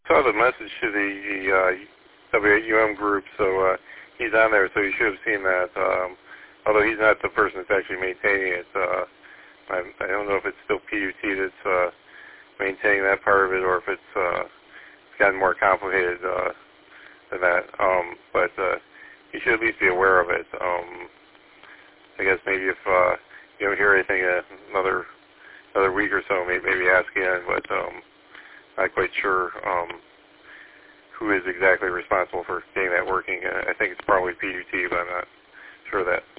saw the message to the WUM group, so he's on there, so you should have seen that. Although he's not the person that's actually maintaining it. I don't know if it's still PUT that's maintaining that part of it, or if it's gotten more complicated than that. But you should at least be aware of it. I guess maybe if you don't hear anything another week or so, maybe ask again. But not quite sure who is exactly responsible for getting that working. I think it's probably PUT, but I'm not sure of that.